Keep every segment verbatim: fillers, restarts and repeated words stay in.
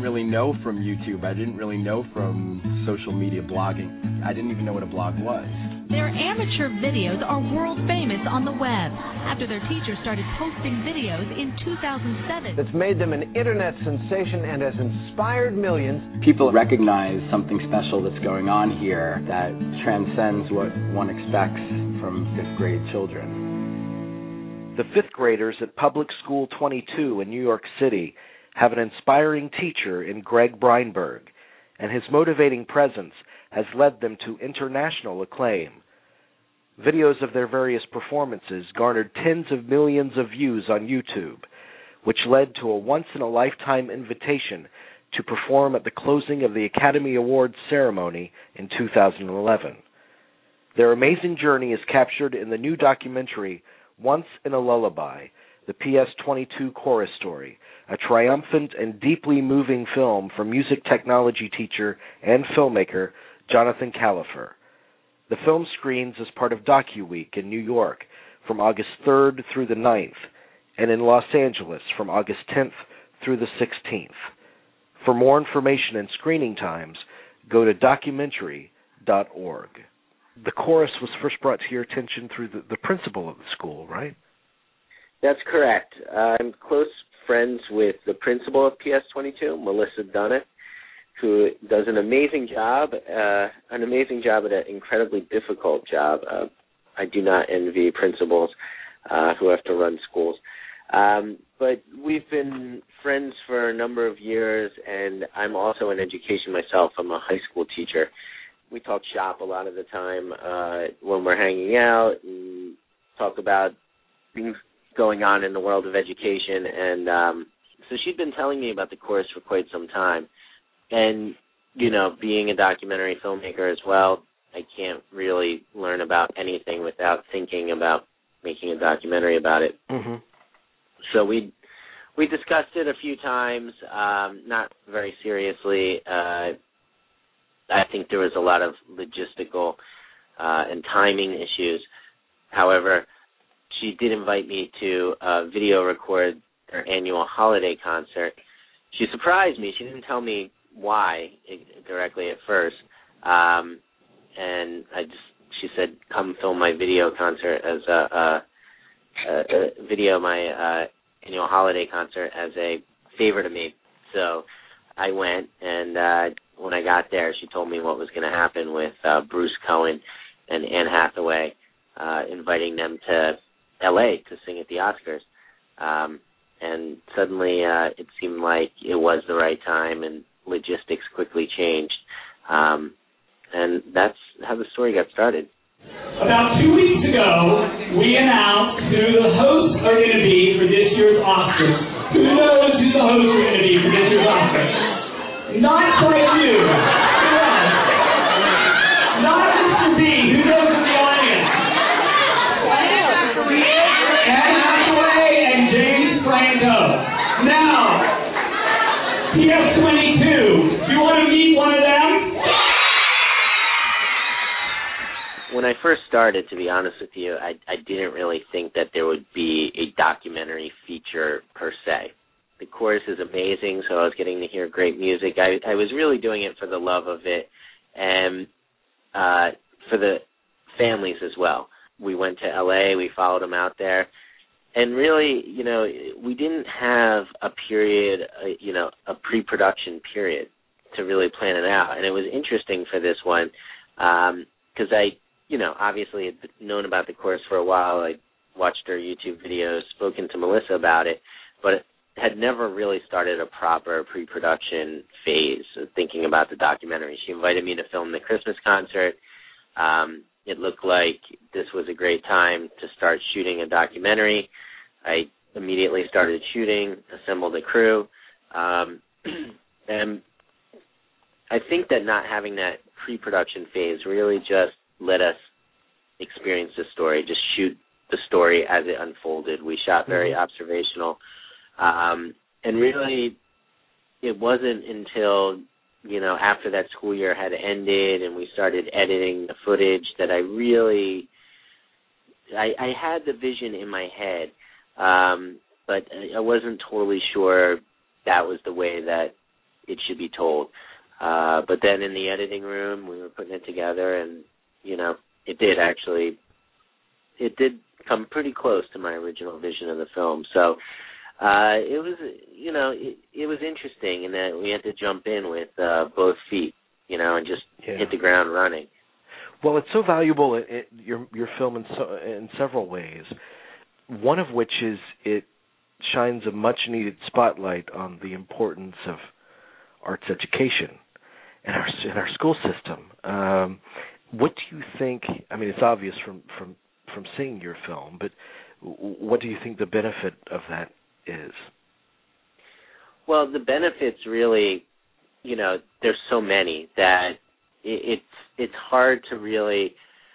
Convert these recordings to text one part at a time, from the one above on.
really know from YouTube. I didn't really know from social media blogging. I didn't even know what a blog was. Their amateur videos are world famous on the web after their teacher started posting videos in two thousand seven. That's made them an internet sensation and has inspired millions. People recognize something special that's going on here that transcends what one expects from fifth grade children. The fifth graders at Public School twenty-two in New York City have an inspiring teacher in Greg Breinberg, and his motivating presence has led them to international acclaim. Videos of their various performances garnered tens of millions of views on YouTube, which led to a once-in-a-lifetime invitation to perform at the closing of the Academy Awards ceremony in two thousand eleven. Their amazing journey is captured in the new documentary Once in a Lullaby, the P S twenty-two Chorus Story, a triumphant and deeply moving film from music technology teacher and filmmaker Jonathan Califer. The film screens as part of DocuWeek in New York from August third through the ninth, and in Los Angeles from August tenth through the sixteenth. For more information and screening times, go to documentary dot org. The chorus was first brought to your attention through the, the principal of the school, right? That's correct. Uh, I'm close friends with the principal of P S twenty-two, Melissa Dunnett, who does an amazing job, uh, an amazing job at an incredibly difficult job. Uh, I do not envy principals uh, who have to run schools. Um, but we've been friends for a number of years, and I'm also in education myself. I'm a high school teacher. We talk shop a lot of the time uh, when we're hanging out and talk about things going on in the world of education. And um, so she'd been telling me about the course for quite some time. And, you know, being a documentary filmmaker as well, I can't really learn about anything without thinking about making a documentary about it. Mm-hmm. So we we discussed it a few times, um, not very seriously. Uh, I think there was a lot of logistical uh, and timing issues. However, she did invite me to uh, video record her annual holiday concert. She surprised me. She didn't tell me why directly at first, um, and I just she said, "Come film my video concert as a, a, a, a video my uh, annual holiday concert as a favor to me." So I went, and uh, when I got there, she told me what was going to happen with uh, Bruce Cohen and Anne Hathaway, uh, inviting them to L A to sing at the Oscars. Um, and suddenly uh, it seemed like it was the right time, and logistics quickly changed. Um, and that's how the story got started. About two weeks ago, we announced who the hosts are going to be for this year's Oscars. Who knows who the hosts are going to be for this year's Oscars? Not quite you. Who else? Not Mister B. Who knows in the audience? Anne Hathaway and James Franco. Now, P S twenty-two. Do you want to meet one of them? When I first started, to be honest with you, I, I didn't really think that there would be a documentary feature per se. The chorus is amazing, so I was getting to hear great music. I, I was really doing it for the love of it and uh, for the families as well. We went to L A, we followed them out there, and really, you know, we didn't have a period, uh, you know, a pre-production period to really plan it out. And it was interesting for this one because um, I, you know, obviously had known about the course for a while. I watched her YouTube videos, spoken to Melissa about it, but had never really started a proper pre-production phase of thinking about the documentary. She invited me to film the Christmas concert. Um, it looked like this was a great time to start shooting a documentary. I immediately started shooting, assembled a crew, um, and I think that not having that pre-production phase really just let us experience the story, just shoot the story as it unfolded. We shot very mm-hmm. observational, um, and really it wasn't until, you know, after that school year had ended and we started editing the footage that I really, I, I had the vision in my head, um, but I wasn't totally sure that was the way that it should be told. Uh, but then in the editing room, we were putting it together, and, you know, it did actually, it did come pretty close to my original vision of the film. So uh, it was, you know, it, it was interesting in that we had to jump in with uh, both feet, you know, and just yeah. hit the ground running. Well, it's so valuable, it, it, your your film in, so, in several ways, one of which is it shines a much-needed spotlight on the importance of arts education in our in our school system. Um, what do you think? I mean, it's obvious from, from, from seeing your film, but what do you think the benefit of that is? Well, the benefits really, you know, there's so many that it, it's it's hard to really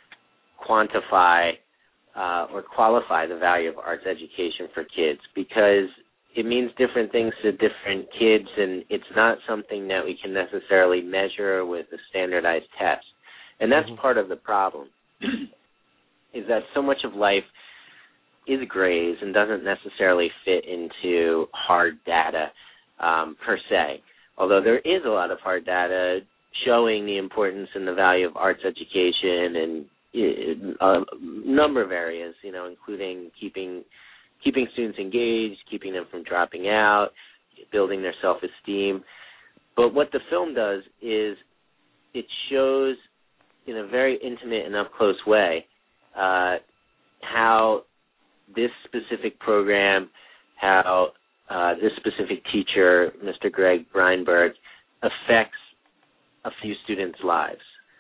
quantify uh, or qualify the value of arts education for kids, because it means different things to different kids, and it's not something that we can necessarily measure with a standardized test. And that's mm-hmm. part of the problem, is that so much of life is grades and doesn't necessarily fit into hard data um, per se, although there is a lot of hard data showing the importance and the value of arts education and in a number of areas, you know, including keeping keeping students engaged, keeping them from dropping out, building their self-esteem. But what the film does is it shows in a very intimate and up-close way uh, how this specific program, how uh, this specific teacher, Mister Greg Breinberg, affects a few students' lives.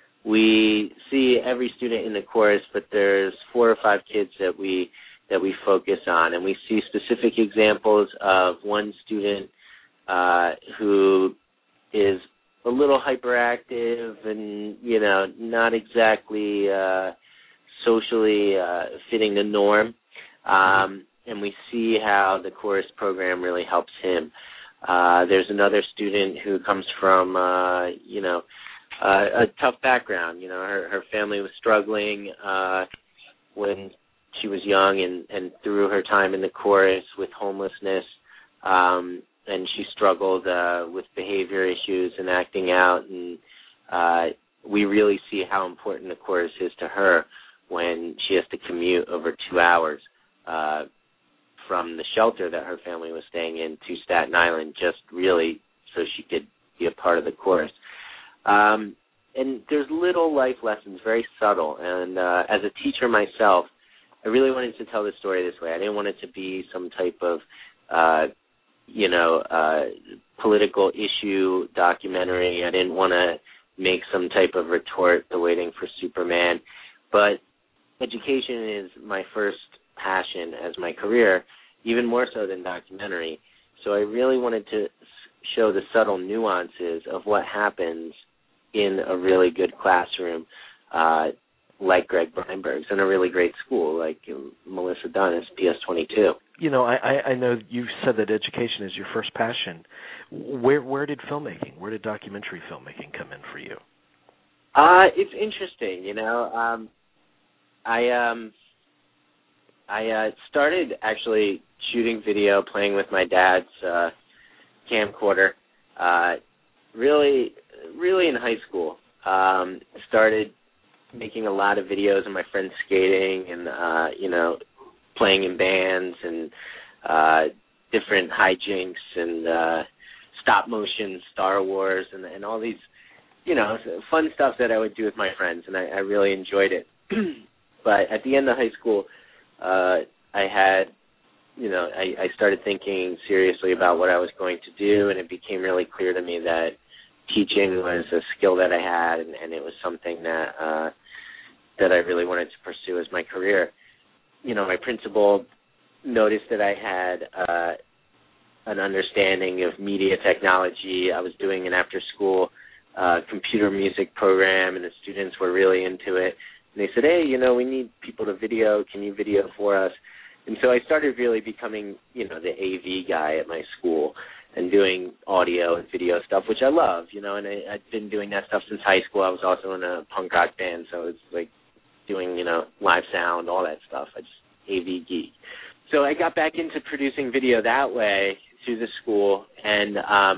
We see every student in the course, but there's four or five kids that we that we focus on, and we see specific examples of one student uh, who is a little hyperactive and, you know, not exactly uh, socially uh, fitting the norm, um, and we see how the chorus program really helps him. Uh, there's another student who comes from, uh, you know, uh, a tough background. You know, her, her family was struggling uh, when she was young, and, and through her time in the chorus with homelessness, um, and she struggled uh, with behavior issues and acting out, and uh, we really see how important the chorus is to her when she has to commute over two hours uh, from the shelter that her family was staying in to Staten Island, just really so she could be a part of the chorus. Um, and there's little life lessons, very subtle, and uh, as a teacher myself, I really wanted to tell the story this way. I didn't want it to be some type of, uh, you know, uh, political issue documentary. I didn't want to make some type of retort to Waiting for Superman. But education is my first passion as my career, even more so than documentary. So I really wanted to show the subtle nuances of what happens in a really good classroom, uh, like Greg Breinberg's, in a really great school like um, Melissa Dunn, P S twenty-two. You know, I, I know you said that education is your first passion. Where where did filmmaking, where did documentary filmmaking come in for you? Uh, it's interesting, you know. Um, I um, I uh, started actually shooting video, playing with my dad's uh, camcorder, uh, really, really in high school. Um, started making a lot of videos of my friends skating and, uh, you know, playing in bands and uh, different hijinks and uh, stop motion, Star Wars, and, and all these, you know, fun stuff that I would do with my friends, and I, I really enjoyed it. But at the end of high school, uh, I had, you know, I, I started thinking seriously about what I was going to do, and it became really clear to me that teaching was a skill that I had, and, and it was something that uh, that I really wanted to pursue as my career. You know, my principal noticed that I had uh, an understanding of media technology. I was doing an after-school uh, computer music program, and the students were really into it. And they said, hey, you know, we need people to video. Can you video for us? And so I started really becoming, you know, the A V guy at my school and doing audio and video stuff, which I love, you know, and I, I've been doing that stuff since high school. I was also in a punk rock band, so it's like doing, you know, live sound, all that stuff. I just A V geek. So I got back into producing video that way through the school, and um,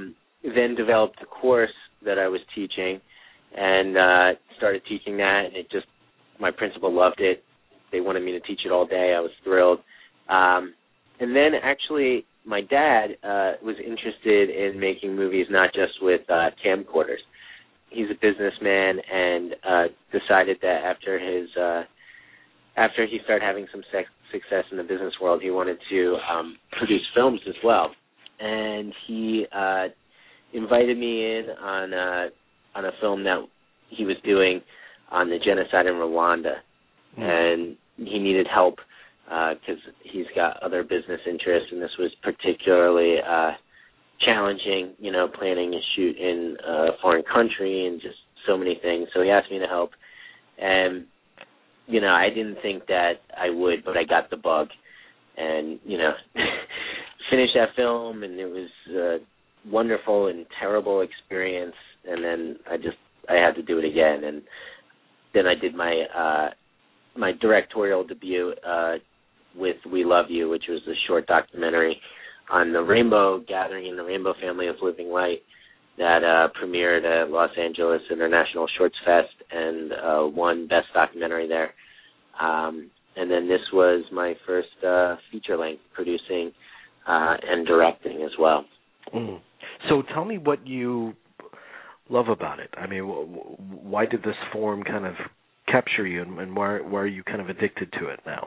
then developed a course that I was teaching and uh, started teaching that, and it just, my principal loved it. They wanted me to teach it all day. I was thrilled. Um, and then actually my dad uh, was interested in making movies not just with uh, camcorders. He's a businessman and uh, decided that after his uh, after he started having some sex, success in the business world, he wanted to um, produce films as well. And he uh, invited me in on uh, on a film that he was doing on the genocide in Rwanda, mm. and he needed help because uh, he's got other business interests, and this was particularly uh, challenging, you know, planning a shoot in a foreign country and just so many things. So he asked me to help, and, you know, I didn't think that I would, but I got the bug and, you know, finished that film, and it was a wonderful and terrible experience, and then I just, I had to do it again, and then I did my uh, my directorial debut uh, with We Love You, which was a short documentary on the Rainbow Gathering and the Rainbow Family of Living Light that uh, premiered at Los Angeles International Shorts Fest and uh, won Best Documentary there. Um, and then this was my first uh, feature-length producing uh, and directing as well. Mm. So tell me what you love about it. I mean, why did this form kind of capture you, and why, why are you kind of addicted to it now?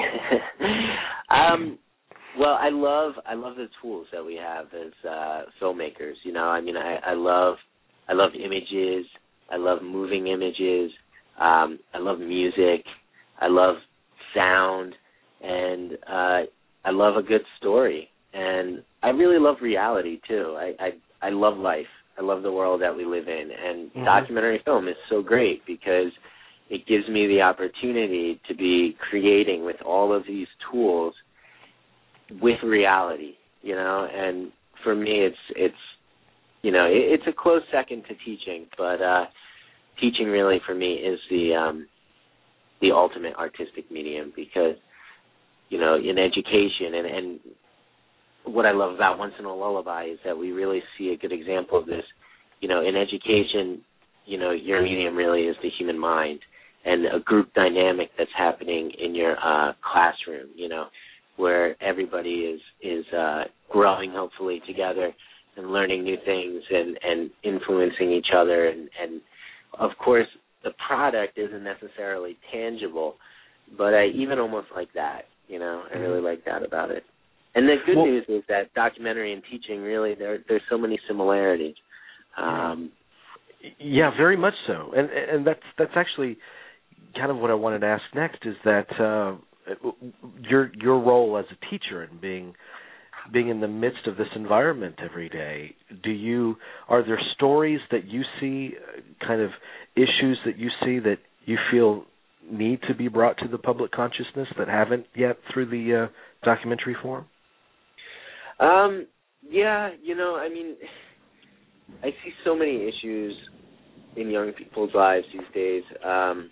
um, well, I love I love the tools that we have as uh, filmmakers. You know, I mean, I, I love I love images. I love moving images. Um, I love music. I love sound, and uh, I love a good story. And I really love reality too. I I, I love life. I love the world that we live in, and mm-hmm. documentary film is so great because it gives me the opportunity to be creating with all of these tools with reality, you know, and for me it's, it's you know, it, it's a close second to teaching, but uh, teaching really for me is the um, the ultimate artistic medium because, you know, in education and, and what I love about Once in a Lullaby is that we really see a good example of this. You know, in education, you know, your medium really is the human mind and a group dynamic that's happening in your uh, classroom, you know, where everybody is, is uh, growing hopefully together and learning new things and, and influencing each other. And, and, of course, the product isn't necessarily tangible, but I even almost like that, you know, I really like that about it. And the good well, news is that documentary and teaching really, there there's so many similarities. Um, yeah, very much so. And and that's that's actually kind of what I wanted to ask next is that uh, your your role as a teacher and being being in the midst of this environment every day, do you are there stories that you see, kind of issues that you see that you feel need to be brought to the public consciousness that haven't yet through the uh, documentary form? Um, yeah, you know, I mean, I see so many issues in young people's lives these days, um,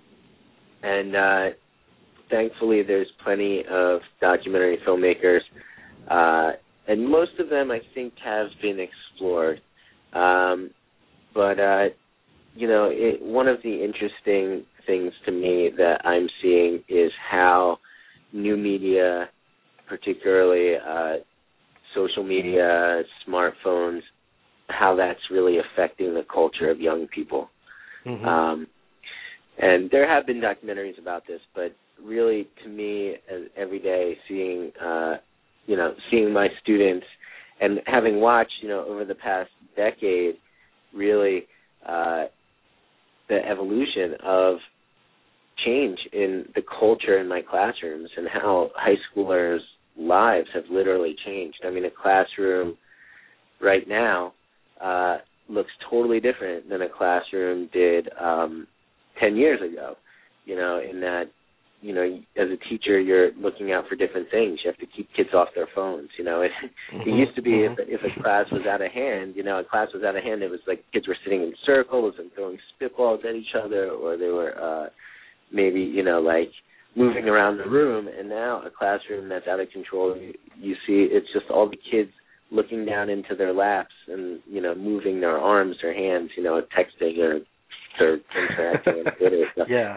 and uh, thankfully there's plenty of documentary filmmakers, uh, and most of them I think have been explored. Um, but, uh, you know, it, one of the interesting things to me that I'm seeing is how new media, particularly uh, social media, smartphones, how that's really affecting the culture of young people. Mm-hmm. Um, and there have been documentaries about this, but really, to me, as every day, seeing, uh, you know, seeing my students and having watched, you know, over the past decade, really uh, the evolution of change in the culture in my classrooms and how high schoolers' lives have literally changed. I mean, a classroom right now uh, looks totally different than a classroom did um, ten years ago, you know, in that, you know, as a teacher, you're looking out for different things. You have to keep kids off their phones, you know. It, mm-hmm. it used to be if, if a class was out of hand, you know, a class was out of hand, it was like kids were sitting in circles and throwing spitballs at each other, or they were uh, maybe, you know, like moving around the room. And now a classroom that's out of control, you, you see it's just all the kids looking down into their laps and, you know, moving their arms or hands, you know, texting or, or interacting on Twitter. So. Yeah.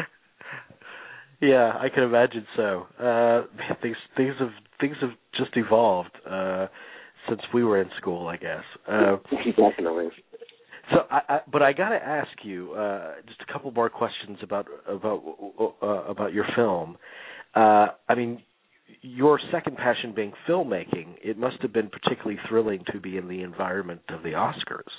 Yeah, I can imagine so. Uh, things things have things have just evolved uh, since we were in school, I guess. Uh, Definitely. So, I, I, but I got to ask you uh, just a couple more questions about about uh, about your film. Uh, I mean, your second passion being filmmaking, it must have been particularly thrilling to be in the environment of the Oscars.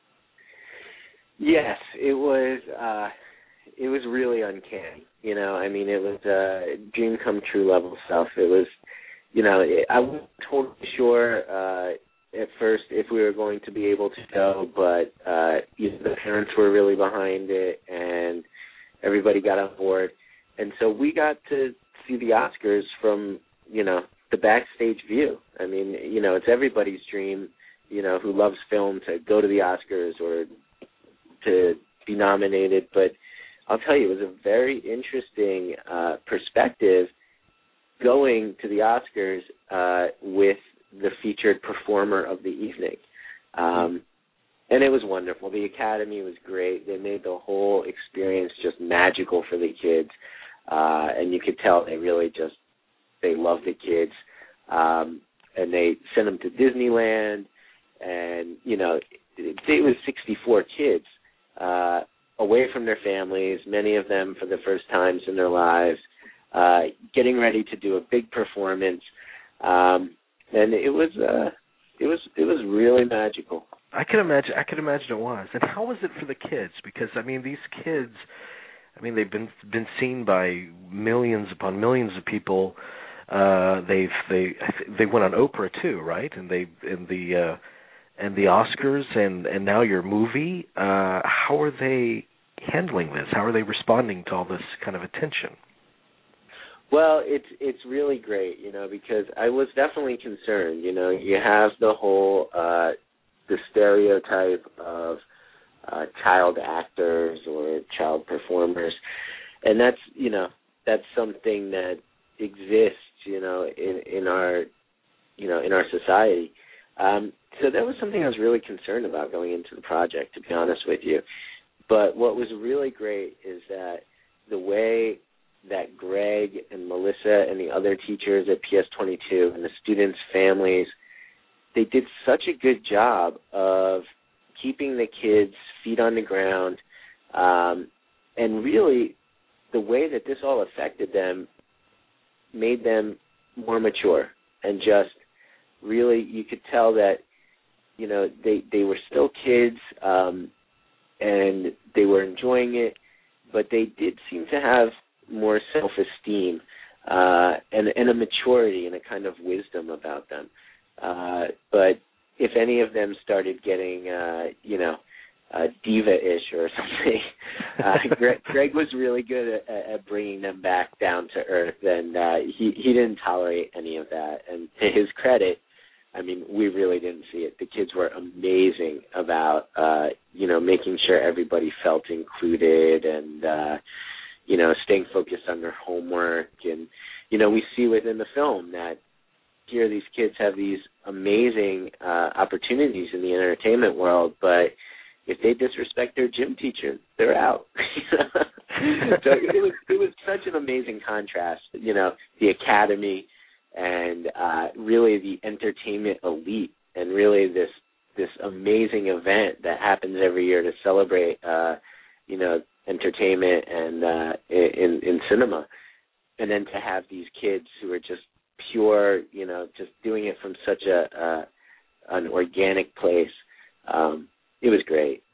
Yes, it was. Uh, it was really uncanny. You know, I mean, it was uh, dream come true level stuff. It was, you know, it, I wasn't totally sure uh, at first if we were going to be able to go, but uh, you know, the parents were really behind it, and everybody got on board, and so we got to see the Oscars from, you know, the backstage view. I mean, you know, it's everybody's dream, you know, who loves film to go to the Oscars or to be nominated, but I'll tell you, it was a very interesting uh, perspective going to the Oscars uh, with the featured performer of the evening. Um, and it was wonderful. The Academy was great. They made the whole experience just magical for the kids. Uh, and you could tell they really just, they loved the kids. Um, and they sent them to Disneyland. And, you know, it, it was sixty-four kids uh, away from their families, many of them for the first times in their lives, uh, getting ready to do a big performance. Um, and it was, uh, it was, it was really magical. I can imagine. I can imagine it was. And how was it for the kids? Because I mean, these kids, I mean, they've been been seen by millions upon millions of people. Uh, they've they they went on Oprah too, right? And they in the uh, and the Oscars, and, and now your movie. Uh, how are they handling this? How are they responding to all this kind of attention? Well, it's it's really great, you know, because I was definitely concerned. You know, you have the whole uh, the stereotype of uh, child actors or child performers, and that's you know that's something that exists, you know, in in our you know in our society. Um, so that was something I was really concerned about going into the project, to be honest with you. But what was really great is that the way that Greg and Melissa and the other teachers at P S twenty-two and the students' families, they did such a good job of keeping the kids' feet on the ground, um, and really the way that this all affected them made them more mature, and just really you could tell that, you know, they, they were still kids, um, and they were enjoying it, but they did seem to have more self-esteem uh, and, and a maturity and a kind of wisdom about them. Uh, but if any of them started getting, uh, you know, uh, diva-ish or something, uh, Greg, Greg was really good at, at bringing them back down to earth, and uh, he, he didn't tolerate any of that. And to his credit, I mean, we really didn't see it. The kids were amazing about, uh, you know, making sure everybody felt included and, uh, you know, staying focused on their homework. And, you know, we see within the film that here these kids have these amazing uh, opportunities in the entertainment world, but if they disrespect their gym teacher, they're out. So it was, it was such an amazing contrast, you know, the academy and uh, really the entertainment elite, and really this this amazing event that happens every year to celebrate, uh, you know, entertainment and uh, in in cinema, and then to have these kids who are just pure, you know, just doing it from such a uh, an organic place. Um, it was great.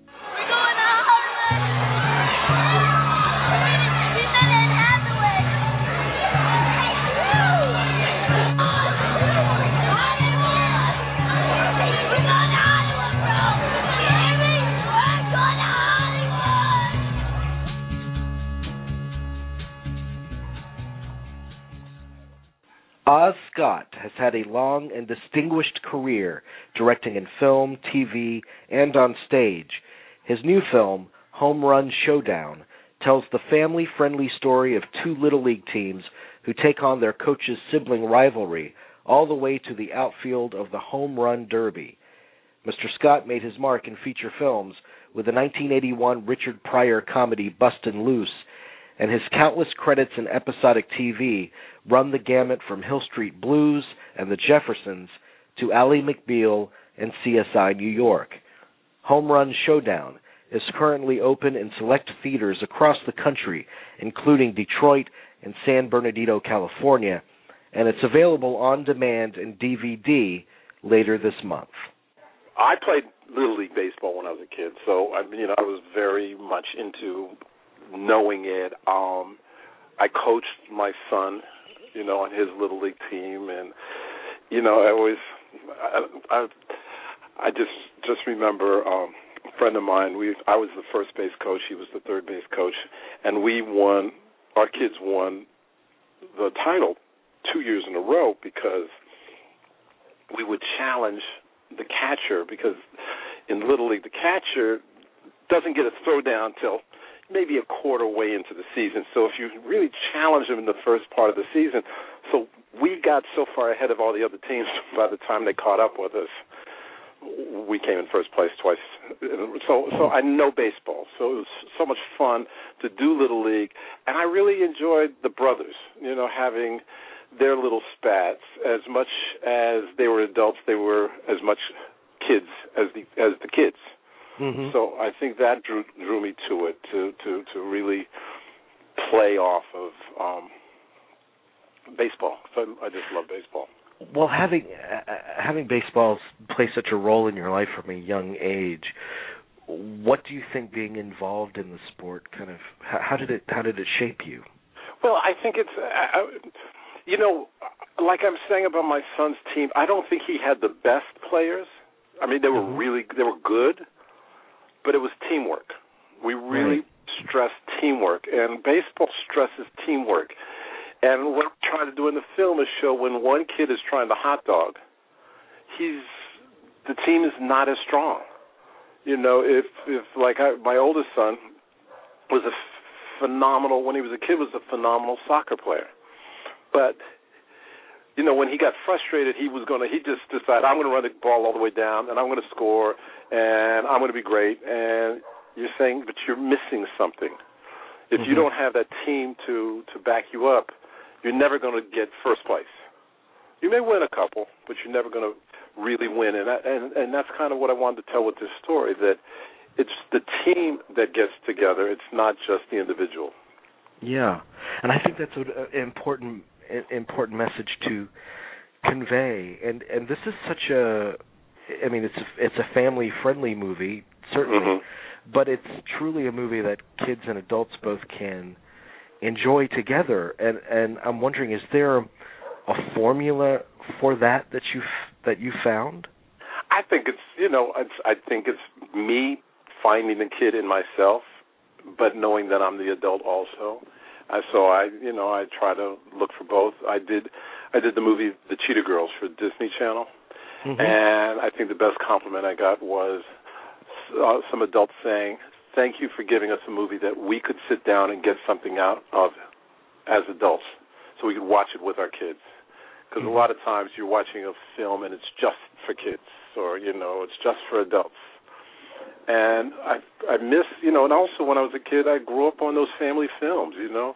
Oz Scott has had a long and distinguished career directing in film, T V, and on stage. His new film, Home Run Showdown, tells the family-friendly story of two Little League teams who take on their coach's sibling rivalry all the way to the outfield of the Home Run Derby. Mister Scott made his mark in feature films with the nineteen eighty-one Richard Pryor comedy Bustin' Loose, and his countless credits in episodic T V run the gamut from Hill Street Blues and The Jeffersons to Ally McBeal and C S I New York. Home Run Showdown is currently open in select theaters across the country, including Detroit and San Bernardino, California, and it's available on demand and D V D later this month. I played Little League Baseball when I was a kid, so I mean, you know, I was very much into knowing it. Um, I coached my son, you know, on his Little League team, and you know, I always, I, I, I just just remember um, a friend of mine. We, I was the first base coach, he was the third base coach, and we won. Our kids won the title two years in a row because we would challenge the catcher, because in Little League the catcher doesn't get a throw down till maybe a quarter way into the season. So if you really challenge them in the first part of the season, so we got so far ahead of all the other teams by the time they caught up with us, we came in first place twice. So so I know baseball. So it was so much fun to do Little League, and I really enjoyed the brothers, you know, having their little spats. As much as they were adults, they were as much kids as the as the kids. Mm-hmm. So I think that drew drew me to it, to to, to really play off of um, baseball. So I just love baseball. Well, having uh, having baseball play such a role in your life from a young age, what do you think being involved in the sport kind of how, how did it how did it shape you? Well, I think it's uh, you know, like I'm saying about my son's team, I don't think he had the best players. I mean, they were mm-hmm. really they were good, but it was teamwork. We really right. stressed teamwork, and baseball stresses teamwork. And what I'm trying to do in the film is show when one kid is trying to hot dog, he's the team is not as strong. You know, if if like I, my oldest son was a phenomenal when he was a kid was a phenomenal soccer player, but you know when he got frustrated, he was gonna he just decided I'm gonna run the ball all the way down and I'm gonna score and I'm gonna be great. And you're saying, but you're missing something. If mm-hmm. you don't have that team to to back you up, you're never going to get first place. You may win a couple, but you're never going to really win. And, that, and and that's kind of what I wanted to tell with this story, that it's the team that gets together. It's not just the individual. Yeah, and I think that's an important important message to convey. And and this is such a, I mean, it's a, it's a family-friendly movie, certainly, mm-hmm. but it's truly a movie that kids and adults both can enjoy together, and and I'm wondering, is there a formula for that that you that you found? I think it's you know it's, I think it's me finding the kid in myself, but knowing that I'm the adult also. I, so I you know I try to look for both. I did I did the movie The Cheetah Girls for Disney Channel, mm-hmm. and I think the best compliment I got was uh, some adults saying, thank you for giving us a movie that we could sit down and get something out of as adults so we could watch it with our kids. Because mm-hmm. a lot of times you're watching a film and it's just for kids or, you know, it's just for adults. And I I miss, you know, and also when I was a kid, I grew up on those family films, you know,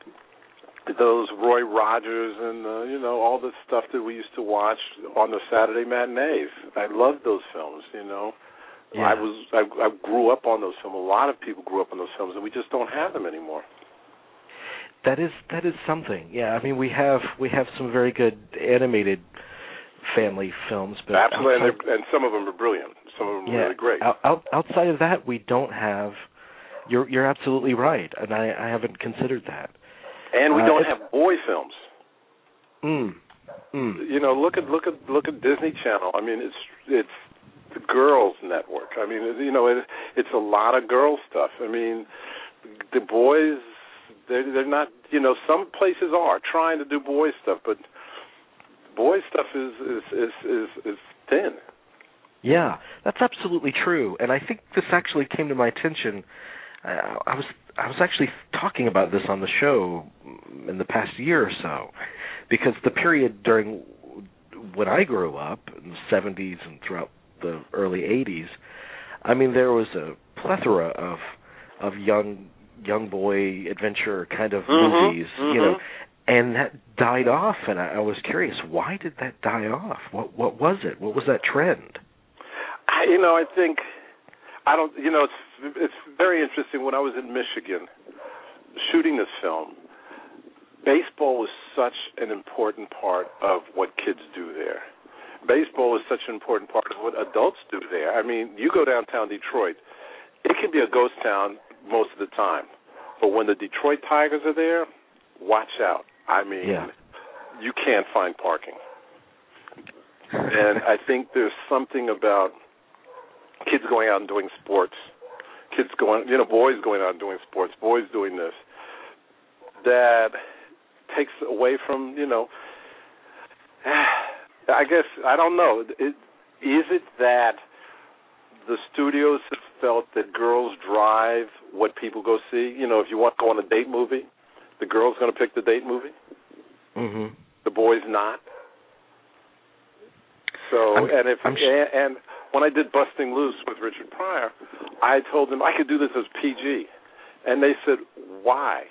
those Roy Rogers and, uh, you know, all the stuff that we used to watch on the Saturday matinees. I loved those films, you know. Yeah. I was I, I grew up on those films. A lot of people grew up on those films, and we just don't have them anymore. That is that is something. Yeah, I mean we have we have some very good animated family films, but absolutely, outside, and, and some of them are brilliant. Some of them are yeah, really great. Out, out, outside of that, we don't have. You're you're absolutely right, and I, I haven't considered that. And we uh, don't have boy films. Mm, mm. You know, look at look at look at Disney Channel. I mean, it's it's. the girls' network. I mean, you know, it, it's a lot of girl stuff. I mean, the boys, they're, they're not, you know, some places are trying to do boy stuff, but boy stuff is is, is, is, is thin. Yeah, that's absolutely true. And I think this actually came to my attention. I, I was I was actually talking about this on the show in the past year or so, because the period during when I grew up in the seventies and throughout the early eighties, I mean, there was a plethora of of young young boy adventure kind of mm-hmm, movies, mm-hmm. you know, and that died off. And I, I was curious, why did that die off? What what was it? What was that trend? I, you know, I think I don't. You know, it's it's very interesting. When I was in Michigan shooting this film, baseball was such an important part of what kids do there. Baseball is such an important part of what adults do there. I mean, you go downtown Detroit, it can be a ghost town most of the time. But when the Detroit Tigers are there, watch out. I mean, yeah. you can't find parking. And I think there's something about kids going out and doing sports, kids going, you know, boys going out and doing sports, boys doing this, that takes away from, you know, I guess, I don't know. It, is it that the studios have felt that girls drive what people go see? You know, if you want to go on a date movie, the girl's going to pick the date movie? Mm-hmm. The boy's not? So, I'm, and if I'm sh- and, and when I did Busting Loose with Richard Pryor, I told them I could do this as P G. And they said, why?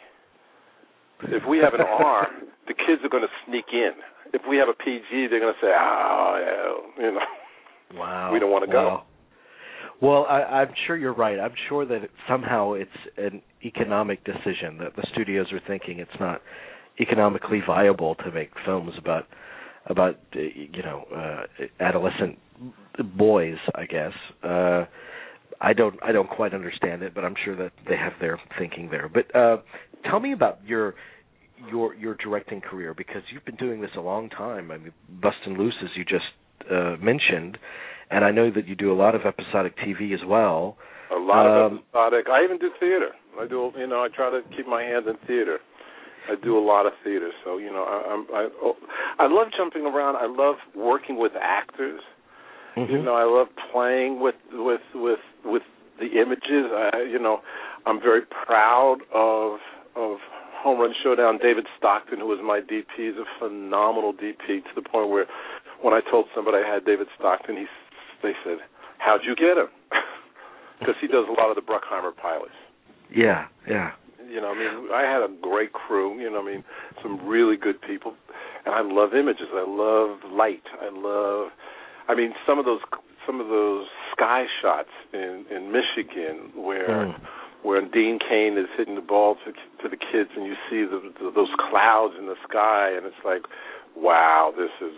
If we have an R, the kids are going to sneak in. If we have a P G, they're going to say, oh, yeah, you know, wow, we don't want to wow. go. Well, I, I'm sure you're right. I'm sure that it, somehow it's an economic decision that the studios are thinking it's not economically viable to make films about about uh, you know uh, adolescent boys. I guess uh, I don't I don't quite understand it, but I'm sure that they have their thinking there. But uh, tell me about your your your directing career, because you've been doing this a long time. I mean, Bustin' Loose, as you just uh, mentioned, and I know that you do a lot of episodic T V as well. A lot um, of episodic. I even do theater. I do, you know, I try to keep my hands in theater. I do a lot of theater, so you know, I, I'm, I, oh, I love jumping around. I love working with actors. Mm-hmm. You know, I love playing with with with with the images. I, you know, I'm very proud of of Home Run Showdown. David Stockton, who was my D P, is a phenomenal D P to the point where when I told somebody I had David Stockton, he they said, "How'd you get him?" Because he does a lot of the Bruckheimer pilots. Yeah, yeah. You know, I mean, I had a great crew, you know, I mean, some really good people. And I love images. I love light. I love, I mean, some of those some of those sky shots in, in Michigan where mm. where Dean Cain is hitting the ball to, to the kids and you see the, the, those clouds in the sky and it's like, wow, this is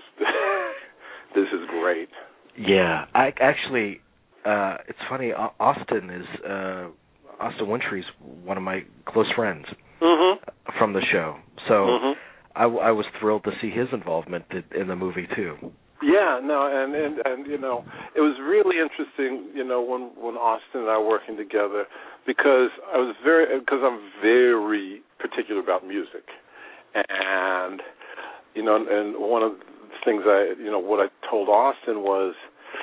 this is great. Yeah, I actually, uh, it's funny, Austin is... Uh, Austin Wintry's one of my close friends mm-hmm. from the show, so mm-hmm. I, I was thrilled to see his involvement in the movie too. Yeah, no, and, and and you know, it was really interesting, you know, when when Austin and I were working together, because I was very because I'm very particular about music, and you know, and one of the things I you know what I told Austin was,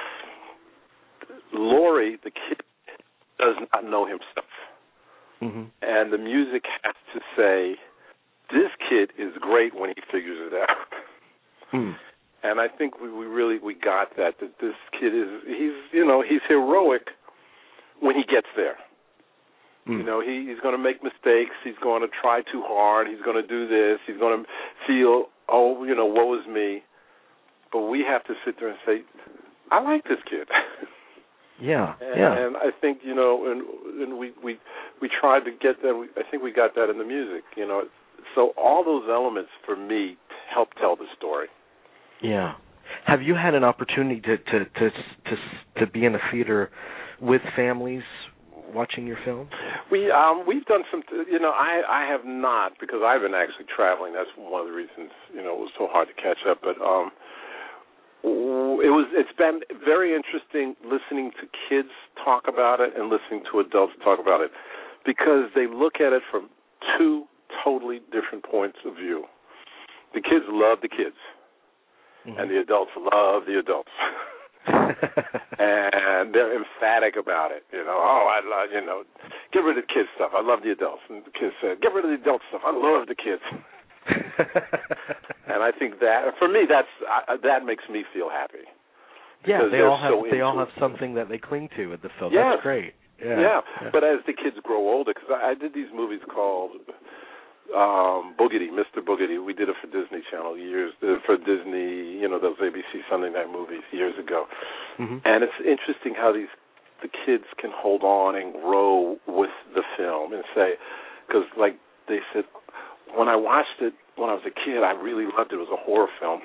Laurie, the kid, does not know himself. Mm-hmm. And the music has to say, this kid is great when he figures it out. Mm. And I think we, we really, we got that, that this kid is, he's, you know, he's heroic when he gets there. Mm. You know, he, he's going to make mistakes. He's going to try too hard. He's going to do this. He's going to feel, oh, you know, woe is me. But we have to sit there and say, I like this kid. Yeah, and, yeah. And I think, you know, and, and we, we we tried to get that. We, I think we got that in the music, you know. So all those elements for me help tell the story. Yeah. Have you had an opportunity to to to to, to be in a theater with families watching your film? We um we've done some. You know, I I have not, because I've been actually traveling. That's one of the reasons, you know, it was so hard to catch up. But um. It was. It's been very interesting listening to kids talk about it and listening to adults talk about it, because they look at it from two totally different points of view. The kids love the kids, mm-hmm. and the adults love the adults, and they're emphatic about it. You know, oh, I love, you know, get rid of the kids stuff. I love the adults. And the kids said, get rid of the adult stuff. I love the kids. And I think that, for me, that's uh, that makes me feel happy. Yeah, they all have so they all into have something that they cling to with the film. Yes. That's great. Yeah. Yeah. yeah. But as the kids grow older, because I, I did these movies called um, Boogity, Mister Boogity. We did it for Disney Channel years, uh, for Disney, you know, those A B C Sunday night movies years ago. Mm-hmm. And it's interesting how these the kids can hold on and grow with the film and say, because like they said, when I watched it when I was a kid, I really loved it. It was a horror film.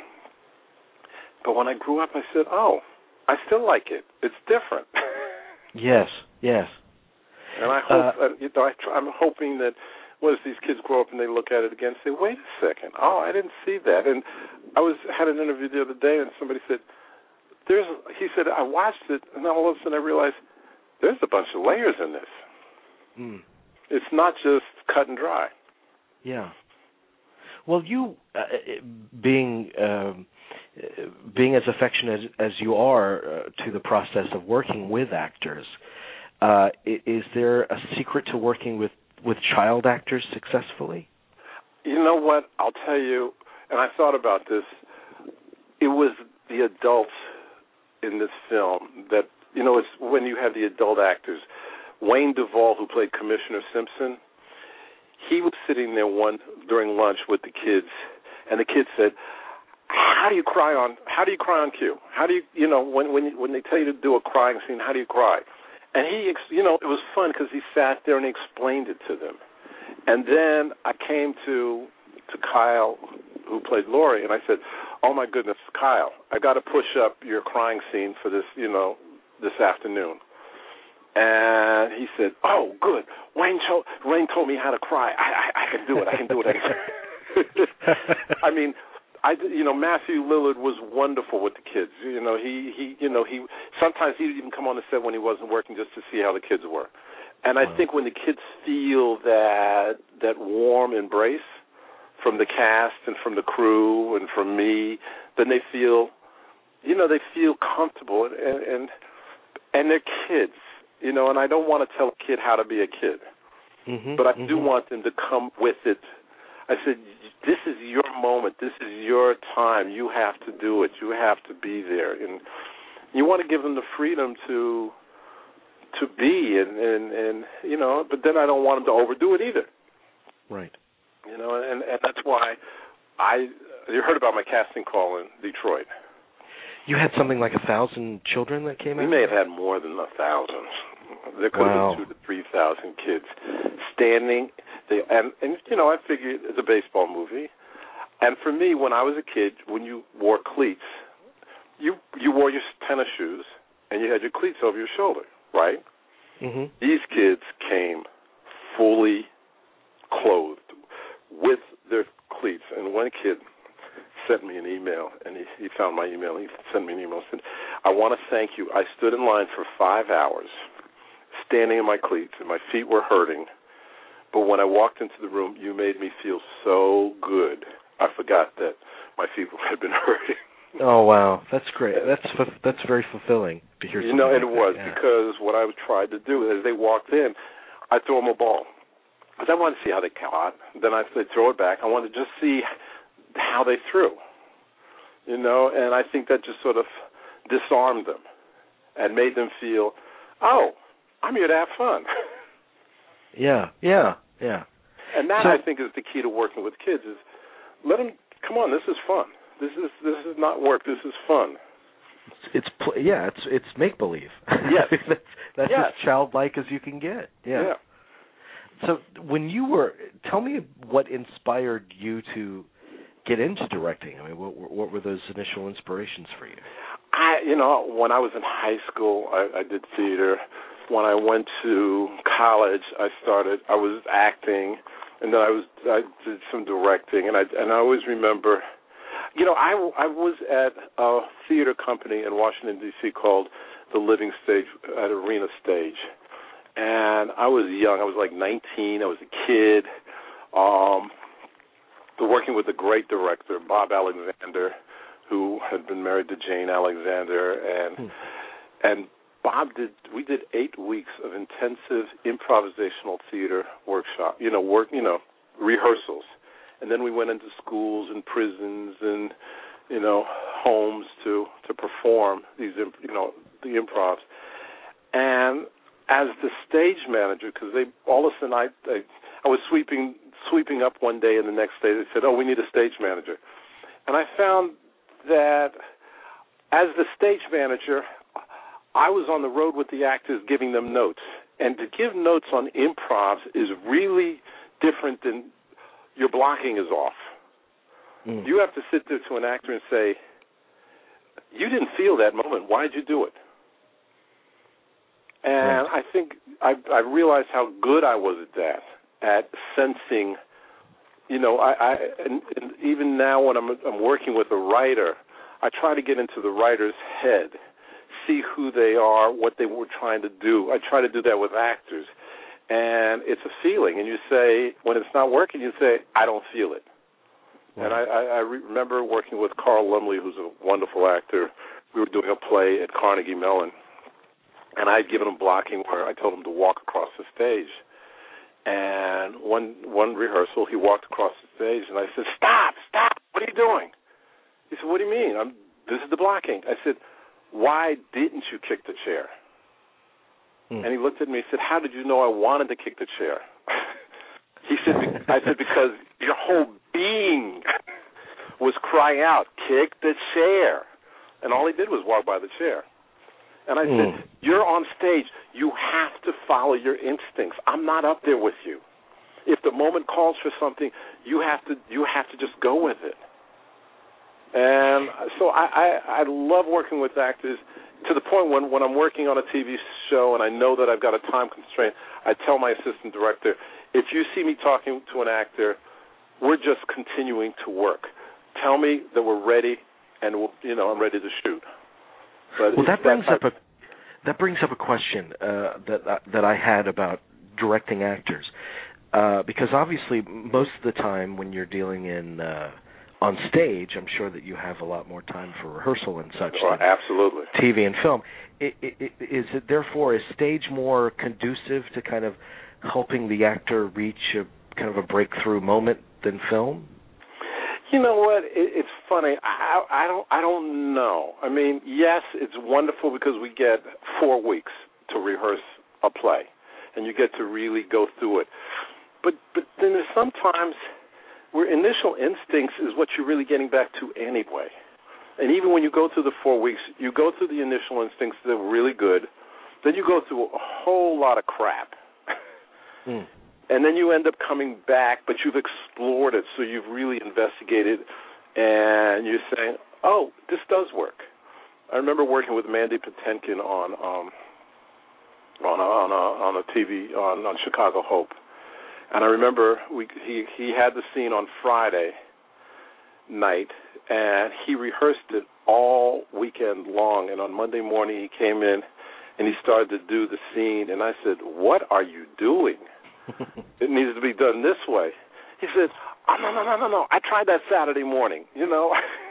But when I grew up, I said, oh, I still like it. It's different. Yes, yes. And I hope, uh, uh, you know, I try, I'm hoping that once these kids grow up and they look at it again, say, wait a second, oh, I didn't see that. And I was had an interview the other day, and somebody said, there's, he said, I watched it, and then all of a sudden I realized there's a bunch of layers in this. Mm. It's not just cut and dry. Yeah. Well, you, uh, being um, being as affectionate as you are uh, to the process of working with actors, uh, is there a secret to working with, with child actors successfully? You know what? I'll tell you, and I thought about this, it was the adults in this film that, you know, it's when you have the adult actors. Wayne Duvall, who played Commissioner Simpson, he was sitting there one during lunch with the kids, and the kids said, "How do you cry on? How do you cry on cue? How do you, you know, when when when they tell you to do a crying scene, how do you cry?" And he, you know, it was fun because he sat there and he explained it to them. And then I came to to Kyle, who played Laurie, and I said, "Oh my goodness, Kyle, I got to push up your crying scene for this, you know, this afternoon." And he said, "Oh, good. Wayne told, Wayne told me how to cry. I, I, I can do it. I can do it." I, can. I mean, I, you know, Matthew Lillard was wonderful with the kids. You know, he, he, you know, he sometimes he'd even come on the set when he wasn't working just to see how the kids were. And I wow. think when the kids feel that that warm embrace from the cast and from the crew and from me, then they feel, you know, they feel comfortable and and, and they're kids. You know, and I don't want to tell a kid how to be a kid, mm-hmm, but I mm-hmm. do want them to come with it. I said, this is your moment. This is your time. You have to do it. You have to be there. And you want to give them the freedom to to be, and, and, and you know, but then I don't want them to overdo it either. Right. You know, and, and that's why I, you heard about my casting call in Detroit. You had something like a thousand children that came we out? We may have had more than a thousand. There could wow. have been two to three thousand kids standing. They, and, and, you know, I figured it's a baseball movie. And for me, when I was a kid, when you wore cleats, you you wore your tennis shoes, and you had your cleats over your shoulder, right? Mm-hmm. These kids came fully clothed with their cleats. And one kid sent me an email, and he, he found my email. He sent me an email and said, "I want to thank you. I stood in line for five hours, standing in my cleats, and my feet were hurting. But when I walked into the room, you made me feel so good. I forgot that my feet had been hurting." Oh wow, that's great. That's that's very fulfilling to hear. You know, and like it was that, yeah. because what I tried to do as they walked in, I threw them a ball because I wanted to see how they caught. Then I said, throw it back. I wanted to just see how they threw, you know, and I think that just sort of disarmed them and made them feel, oh, I'm here to have fun. Yeah, yeah, yeah. And that, so, I think, is the key to working with kids is let them, come on, this is fun. This is this is not work. This is fun. It's, it's yeah, it's it's make believe. Yes, that's, that's yes. as childlike as you can get. Yeah. yeah. So when you were, tell me what inspired you to get into directing. I mean, what, what were those initial inspirations for you? I, you know, when I was in high school, I, I did theater. When I went to college, I started. I was acting, and then I was I did some directing, and I and I always remember, you know, I, I was at a theater company in Washington D C called the Living Stage at Arena Stage, and I was young. I was like nineteen. I was a kid. Um, working with a great director, Bob Alexander, who had been married to Jane Alexander, and hmm. and Bob did. We did eight weeks of intensive improvisational theater workshop. You know, work. You know, rehearsals, and then we went into schools and prisons and, you know, homes to to perform these, you know, the improvs. And as the stage manager, because they all of a sudden I, I I was sweeping sweeping up one day, and the next day they said, "Oh, we need a stage manager," and I found that as the stage manager, I was on the road with the actors giving them notes, and to give notes on improvs is really different than your blocking is off. Mm. You have to sit there to an actor and say, "You didn't feel that moment. Why did you do it?" And right. I think I, I realized how good I was at that, at sensing, you know, I, I and, and even now when I'm, I'm working with a writer, I try to get into the writer's head, see who they are, what they were trying to do. I try to do that with actors. And it's a feeling. And you say, when it's not working, you say, I don't feel it. Right. And I, I, I remember working with Carl Lumley, who's a wonderful actor. We were doing a play at Carnegie Mellon. And I had given him blocking where I told him to walk across the stage. And one one rehearsal, he walked across the stage, and I said, "Stop, stop! What are you doing?" He said, "What do you mean? I'm, this is the blocking." I said, "Why didn't you kick the chair?" Hmm. And he looked at me and said, "How did you know I wanted to kick the chair?" He said, "I said because your whole being was crying out, kick the chair," and all he did was walk by the chair. And I mm. said, "You're on stage. You have to follow your instincts. I'm not up there with you. If the moment calls for something, you have to you have to just go with it." And so I, I, I love working with actors to the point when, when I'm working on a T V show and I know that I've got a time constraint, I tell my assistant director, if you see me talking to an actor, we're just continuing to work. Tell me that we're ready and, we'll, you know, I'm ready to shoot. But well, that brings up a that brings up a question uh, that uh, that I had about directing actors, uh, because obviously most of the time when you're dealing in uh, on stage, I'm sure that you have a lot more time for rehearsal and such. Oh, absolutely. T V and film. It, it, it, is it therefore is stage more conducive to kind of helping the actor reach a kind of a breakthrough moment than film? You know what? It, it's funny. I, I don't. I don't know. I mean, yes, it's wonderful because we get four weeks to rehearse a play, and you get to really go through it. But but then there's sometimes where initial instincts is what you're really getting back to anyway. And even when you go through the four weeks, you go through the initial instincts that are really good. Then you go through a whole lot of crap. Mm. And then you end up coming back, but you've explored it, so you've really investigated, and you're saying, oh, this does work. I remember working with Mandy Patinkin on um, on a, on a, on a T V, on, on Chicago Hope. And I remember we, he, he had the scene on Friday night, and he rehearsed it all weekend long, and on Monday morning he came in, and he started to do the scene, and I said, what are you doing? It needs to be done this way. He said, oh, no, no, no, no, no. I tried that Saturday morning, you know.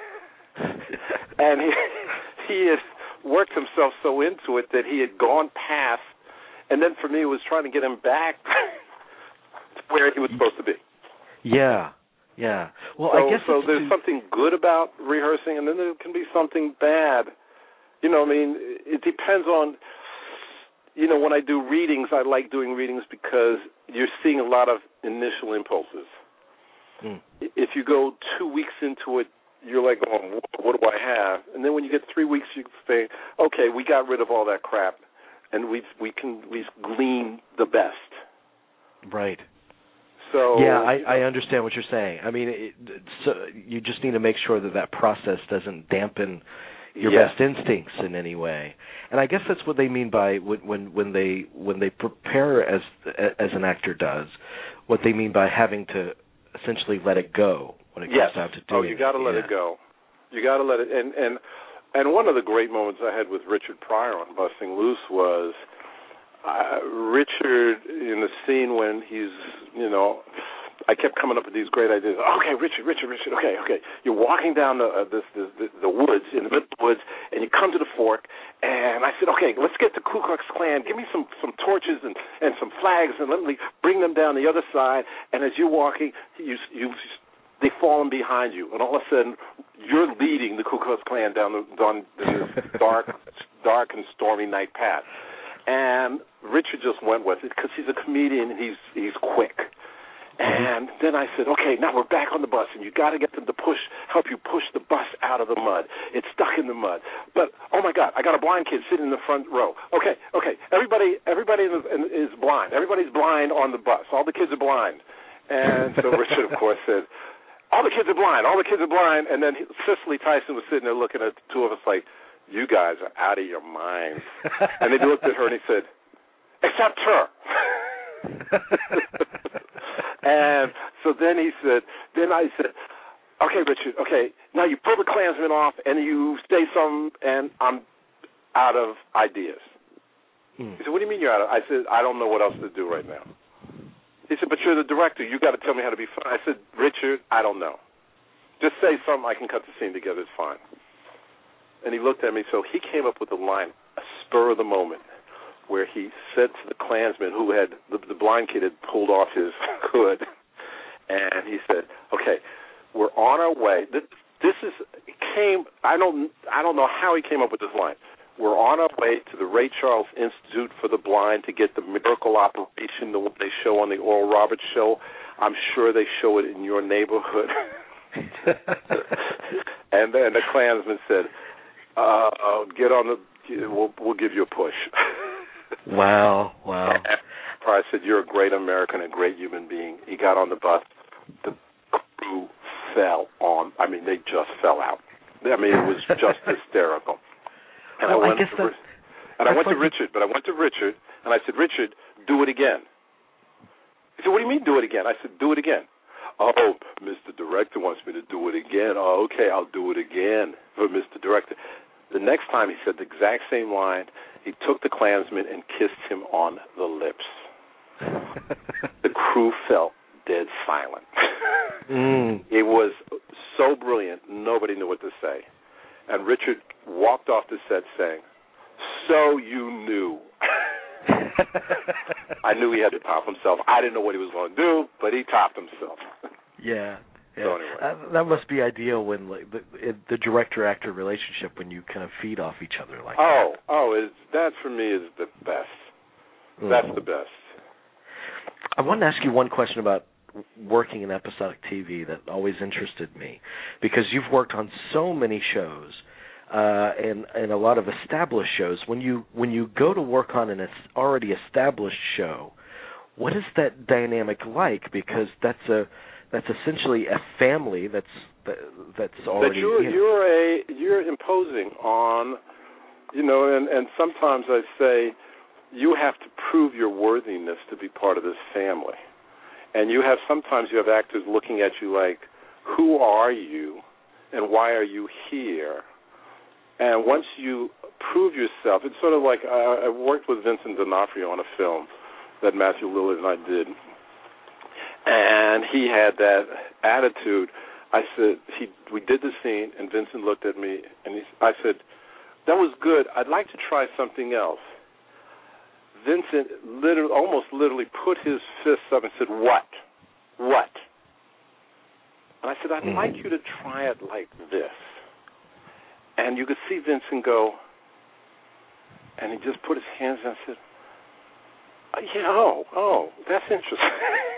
And he he had worked himself so into it that he had gone past, and then for me it was trying to get him back to where he was supposed to be. Yeah, yeah. Well, so, I guess so it's there's too... something good about rehearsing, and then there can be something bad. You know, I mean, it depends on... You know, when I do readings, I like doing readings because you're seeing a lot of initial impulses. Mm. If you go two weeks into it, you're like, oh, what do I have? And then when you get three weeks, you say, okay, we got rid of all that crap, and we we can we glean the best. Right. So yeah, I, I understand what you're saying. I mean, it, so you just need to make sure that that process doesn't dampen your yes. best instincts in any way, and I guess that's what they mean by when, when when they when they prepare as as an actor does, what they mean by having to essentially let it go when it yes. comes down to doing. Oh, you got to let yeah. it go. You got to let it. And and and one of the great moments I had with Richard Pryor on Busting Loose was uh, Richard in the scene when he's you know. I kept coming up with these great ideas. Okay, Richard, Richard, Richard. Okay, okay. You're walking down the, uh, this, this, the, the woods, in the middle of the woods, and you come to the fork. And I said, okay, let's get the Ku Klux Klan. Give me some, some torches and, and some flags, and let me bring them down the other side. And as you're walking, you you they fall in behind you, and all of a sudden you're leading the Ku Klux Klan down, the, down this dark, dark and stormy night path. And Richard just went with it because he's a comedian and he's he's quick. And then I said, okay, now we're back on the bus, and you got to get them to push, help you push the bus out of the mud. It's stuck in the mud. But oh my God, I got a blind kid sitting in the front row. Okay, okay, everybody, everybody in the, in, is blind. Everybody's blind on the bus. All the kids are blind. And so Richard, of course, said, all the kids are blind. All the kids are blind. And then Cicely Tyson was sitting there looking at the two of us like, you guys are out of your minds. And they looked at her and he said, except her. And so then he said, then I said, okay, Richard, okay, now you pull the Klansmen off and you say something and I'm out of ideas. Hmm. He said, what do you mean you're out of? I said, I don't know what else to do right now. He said, but you're the director. You got to tell me how to be funny. I said, Richard, I don't know. Just say something. I can cut the scene together. It's fine. And he looked at me, so he came up with a line, a spur of the moment, where he said to the Klansman who had, the, the blind kid had pulled off his hood, and he said, okay, we're on our way. This, this is, it came, I don't, I don't know how he came up with this line. We're on our way to the Ray Charles Institute for the Blind to get the miracle operation, the one they show on the Oral Roberts show. I'm sure they show it in your neighborhood. And then the Klansman said, uh, uh, get on the, we'll, we'll give you a push. Wow, wow. I said, you're a great American, a great human being. He got on the bus. The crew fell on. I mean, they just fell out. I mean, it was just hysterical. And well, I went I guess to, that, and I went to Richard, but I went to Richard, and I said, Richard, do it again. He said, what do you mean do it again? I said, do it again. Oh, Mister Director wants me to do it again. Oh, okay, I'll do it again for Mister Director. The next time he said the exact same line. He took the Klansman and kissed him on the lips. The crew fell dead silent. Mm. It was so brilliant, nobody knew what to say. And Richard walked off the set saying, so you knew. I knew he had to top himself. I didn't know what he was going to do, but he topped himself. Yeah. Yeah. So anyway. uh, that must be ideal when like the, the director-actor relationship when you kind of feed off each other like oh, that. Oh, oh, that for me is the best. Mm. That's the best. I wanted to ask you one question about working in episodic T V that always interested me, because you've worked on so many shows uh, and and a lot of established shows. When you when you go to work on an already established show, what is that dynamic like? Because that's a That's essentially a family that's that's already. That you're you know. you're a you're imposing on, you know, and, and sometimes I say you have to prove your worthiness to be part of this family, and you have sometimes you have actors looking at you like, who are you, and why are you here? And once you prove yourself, it's sort of like I, I worked with Vincent D'Onofrio on a film that Matthew Lillard and I did. And he had that attitude. I said, he, we did the scene, and Vincent looked at me, and he, I said, that was good. I'd like to try something else. Vincent literally, almost literally put his fists up and said, what? What? And I said, I'd mm-hmm. like you to try it like this. And you could see Vincent go, and he just put his hands down and said, oh, yeah, oh, oh, that's interesting.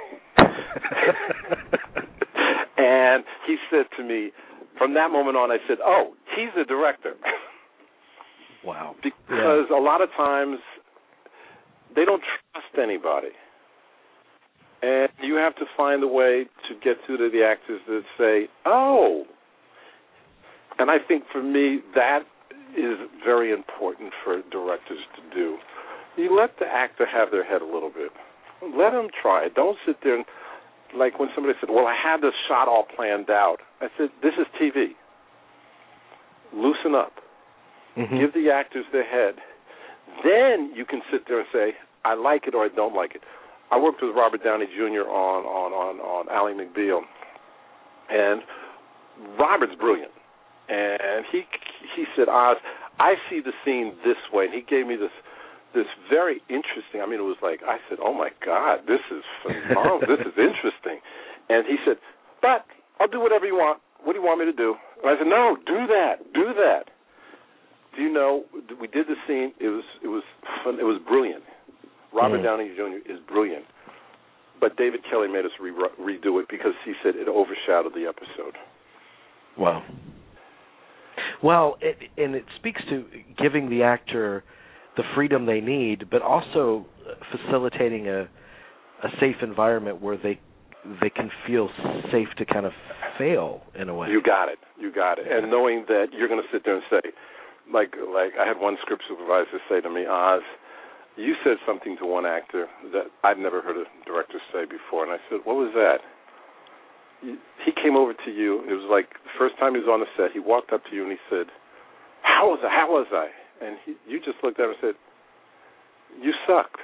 And he said to me, from that moment on, I said, oh, he's a director. Wow. Because yeah. a lot of times they don't trust anybody. And you have to find a way to get to the actors that say, oh. And I think for me that is very important for directors to do. You let the actor have their head a little bit. Let them try it. Don't sit there and, like when somebody said, well, I had this shot all planned out. I said, this is T V. Loosen up. Mm-hmm. Give the actors their head. Then you can sit there and say, I like it or I don't like it. I worked with Robert Downey Junior on, on, on, on Ally McBeal. And Robert's brilliant. And he he said, Oz, I see the scene this way. And he gave me this this very interesting, I mean, it was like, I said, oh, my God, this is phenomenal. This is interesting. And he said, but I'll do whatever you want. What do you want me to do? And I said, no, do that, do that. Do you know, we did the scene. It was it was fun. It was brilliant. Robert mm. Downey Junior is brilliant. But David Kelly made us re- redo it because he said it overshadowed the episode. Wow. Well, it, and it speaks to giving the actor the freedom they need, but also facilitating a a safe environment where they they can feel safe to kind of fail in a way. You got it. You got it. And knowing that you're going to sit there and say, like, like I had one script supervisor say to me, Oz, you said something to one actor that I'd never heard a director say before. And I said, what was that? He came over to you. It was like the first time he was on the set. He walked up to you and he said, how was I? How was I? And he, you just looked at him and said, you sucked.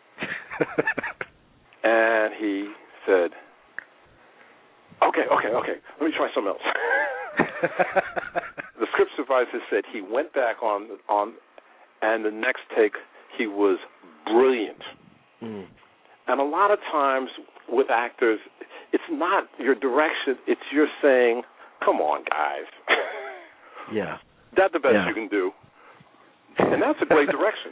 And he said, okay, okay, okay, let me try something else. The script supervisor said he went back on, on, and the next take he was brilliant. Mm. And a lot of times with actors, it's not your direction, it's your saying, come on, guys. Yeah. That's the best yeah. you can do. And that's a great direction.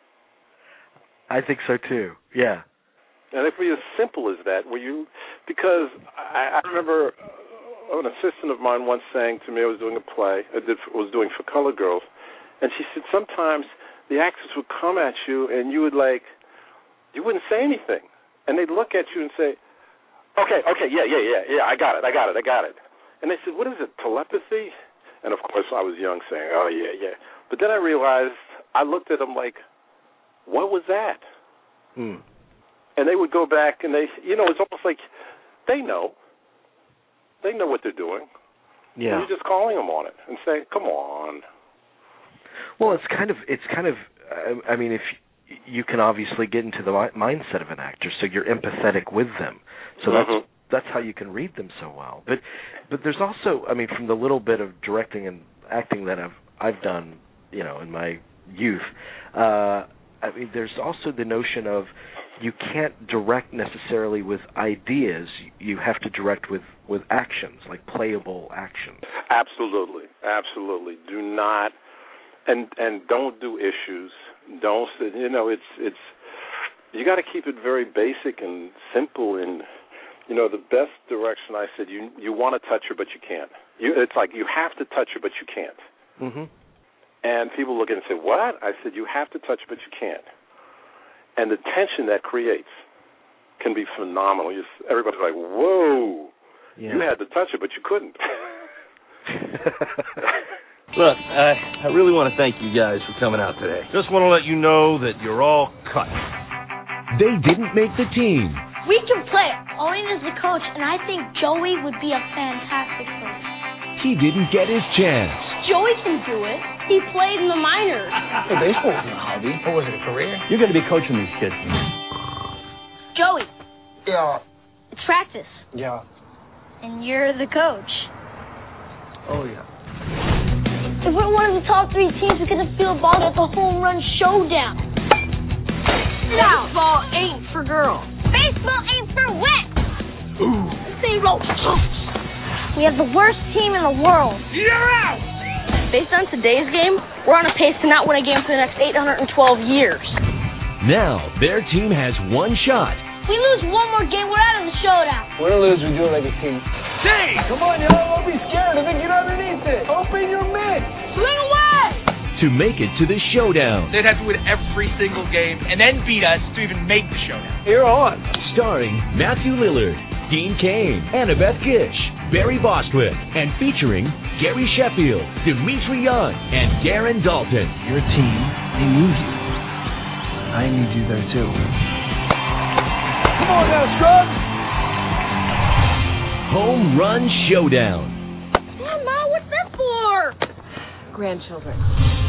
I think so, too. Yeah. And it can be as simple as that, where you, because I, I remember an assistant of mine once saying to me, I was doing a play, I did, was doing For Color Girls, and she said sometimes the actors would come at you and you would like, you wouldn't say anything. And they'd look at you and say, okay, okay, yeah, yeah, yeah, yeah, I got it, I got it, I got it. And they said, what is it, telepathy? And, of course, I was young saying, oh, yeah, yeah. But then I realized, I looked at them like, what was that? Hmm. And they would go back and they, you know, it's almost like they know. They know what they're doing. Yeah. And you're just calling them on it and saying, come on. Well, it's kind of, it's kind of, I mean, if you can obviously get into the mindset of an actor, so you're empathetic with them. So that's mm-hmm. that's how you can read them so well. But but there's also, I mean, from the little bit of directing and acting that I've I've done, you know, in my youth, uh, I mean, there's also the notion of you can't direct necessarily with ideas. You have to direct with, with actions, like playable actions. Absolutely, absolutely. Do not, and and don't do issues. Don't, you know, it's it's. You got to keep it very basic and simple. And you know, the best direction I said, you you want to touch her, but you can't. You, it's like you have to touch her, but you can't. Mm-hmm. And people look at it and say, what? I said, you have to touch her, but you can't. And the tension that creates can be phenomenal. You, everybody's like, whoa, yeah. You had to touch it, but you couldn't. Look, I, I really want to thank you guys for coming out today. Just want to let you know that you're all cut. They didn't make the team. We can play. Owen is the coach, and I think Joey would be a fantastic coach. He didn't get his chance. Joey can do it. He played in the minors. Hey, baseball wasn't a hobby. What was it, a career? You're going to be coaching these kids. Joey. Yeah. It's practice. Yeah. And you're the coach. Oh, yeah. If we're one of the top three teams, we're going to field ball at the home run showdown. Baseball ain't for girls. Baseball ain't for wet. Ooh. Say roll. We have the worst team in the world. You're out! Based on today's game, we're on a pace to not win a game for the next eight hundred twelve years. Now, their team has one shot. We lose one more game, we're out of the showdown. Win or lose, we do it like a team. Hey! Come on, y'all, don't be scared of it. Get underneath it. Open your mitt. Swing away! To make it to the showdown. They'd have to win every single game and then beat us to even make the showdown. You're on. Starring Matthew Lillard, Dean Cain, Annabeth Gish, Barry Bostwick, and featuring Gary Sheffield, Dimitri Young, and Darren Dalton. Your team, they need you. I need you there, too. Come on now, Scrubs! Home Run Showdown. Yeah, Ma, what's that for? Grandchildren.